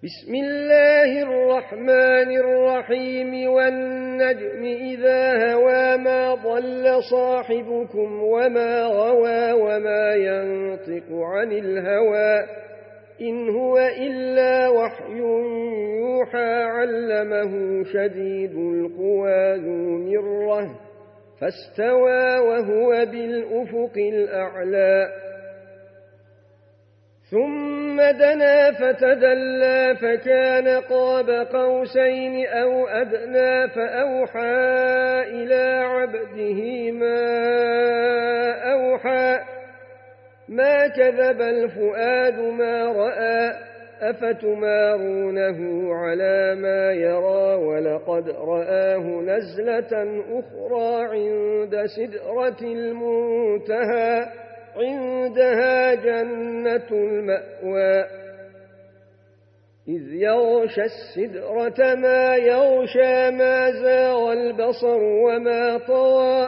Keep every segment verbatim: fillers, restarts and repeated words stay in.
بسم الله الرحمن الرحيم والنجم إذا هوى ما ضل صاحبكم وما غوى وما ينطق عن الهوى إن هو إلا وحي يوحى علمه شديد القوى ذو مرة فاستوى وهو بالأفق الأعلى ثم دنا فتدلى فكان قاب قوسين أو أدنى فأوحى إلى عبده ما أوحى ما كذب الفؤاد ما رأى أفتمارونه على ما يرى ولقد رآه نزلة أخرى عند سدرة المنتهى عندها جنة المأوى إذ يغشى السدرة ما يغشى ما زاغ البصر وما طغى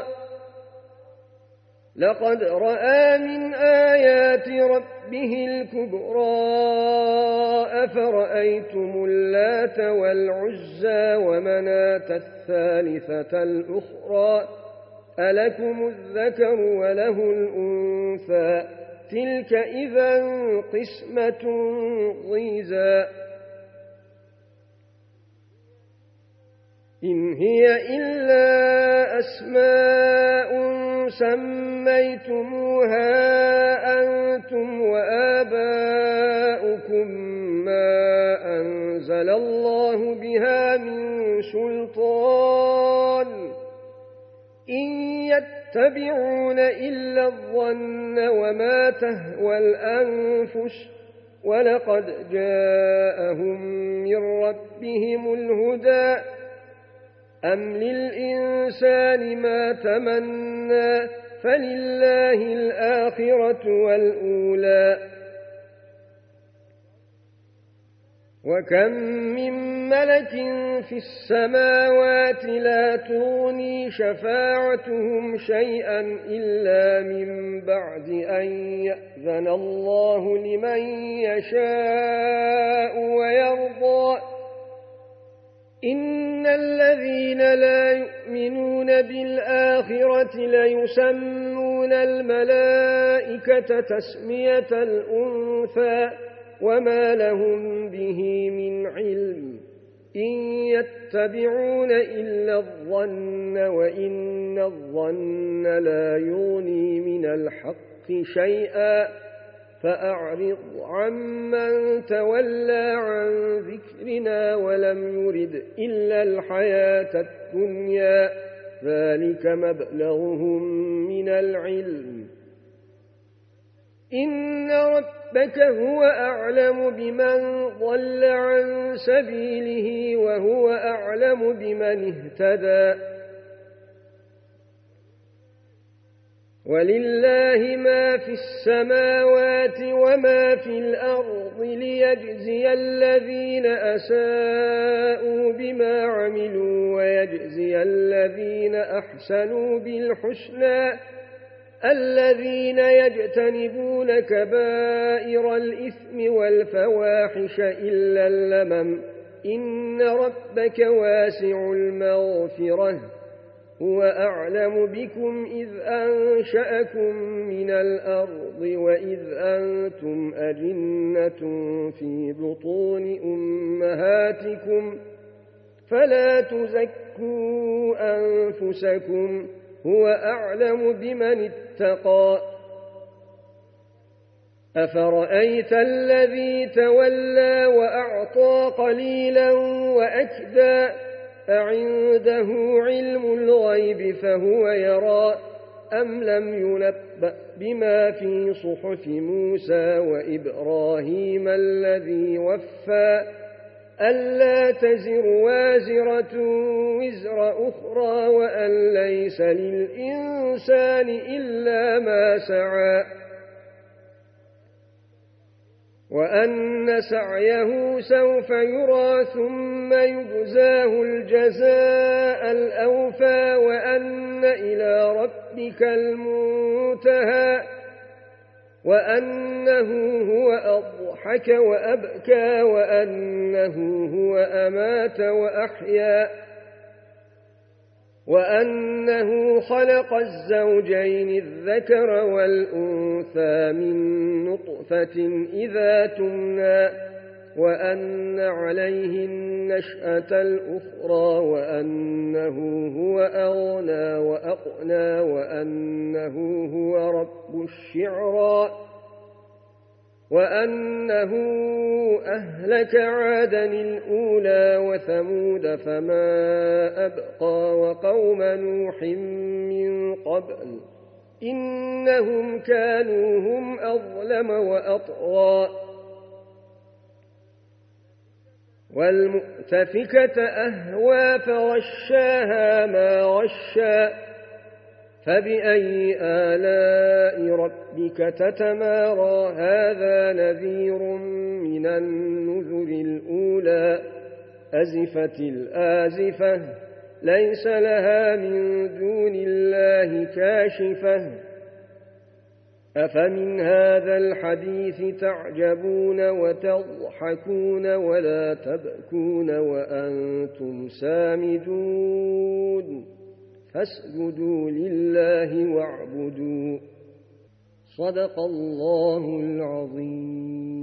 لقد رأى من آيات ربه الكبرى أفرأيتم اللات والعزى ومناة الثالثة الأخرى ألكم الذكر وله الأنثى تلك إذا قسمة ضيزى إن هي إلا أسماء سميتموها أنتم وآباؤكم ما أنزل الله بها من سلطان إن يتبعون إلا الظن وما تهوى الأنفس ولقد جاءهم من ربهم الهدى أم للإنسان ما تمنى فلله الآخرة والأولى وكم من ملك في السماوات لا تغني شفاعتهم شيئا إلا من بعد أن يأذن الله لمن يشاء ويرضى إن الذين لا يؤمنون بالآخرة ليسمون الملائكة تسمية الأنثى وما لهم به من علم إن يتبعون إلا الظن وإن الظن لا يغني من الحق شيئا فأعرض عمن تولى عن ذكرنا ولم يرد إلا الحياة الدنيا ذلك مبلغهم من العلم إن ربك هو أعلم بمن ضل عن سبيله وهو أعلم بمن اهتدى ولله ما في السماوات وما في الأرض ليجزي الذين أساءوا بما عملوا ويجزي الذين أحسنوا بالحسنى الذين يجتنبون كبائر الإثم والفواحش إلا اللمم إن ربك واسع المغفرة هو أعلم بكم إذ أنشأكم من الأرض وإذ أنتم أجنة في بطون أمهاتكم فلا تزكوا أنفسكم هو أعلم بمن اتقى أفرأيت الذي تولى وأعطى قليلا وأكدى أعنده علم الغيب فهو يرى أم لم ينبأ بما في صحف موسى وإبراهيم الذي وفى ألا تزر وازرة وزر أخرى وأن ليس للإنسان إلا ما سعى وأن سعيه سوف يرى ثم يجزاه الجزاء الأوفى وأن إلى ربك المنتهى وأنه هو أضحك وأبكى وأنه هو أمات وأحيا وأنه خلق الزوجين الذكر والأنثى من نطفة إذا تمنى وأن عليه النشأة الأخرى وأنه هو أغنى وأقنى وأنه هو رب الشعرى وأنه أهلك عادا الأولى وثمود فما أبقى وقوم نوح من قبل إنهم كانوا هم أظلم وأطغى والمؤتفكة أهوى فغشاها ما غشا فبأي آلاء ربك تتمارى هذا نذير من النذر الأولى أزفت الآزفة ليس لها من دون الله كاشفة أفمن هذا الحديث تعجبون وتضحكون ولا تبكون وأنتم سامدون فاسجدوا لله واعبدوا صدق الله العظيم.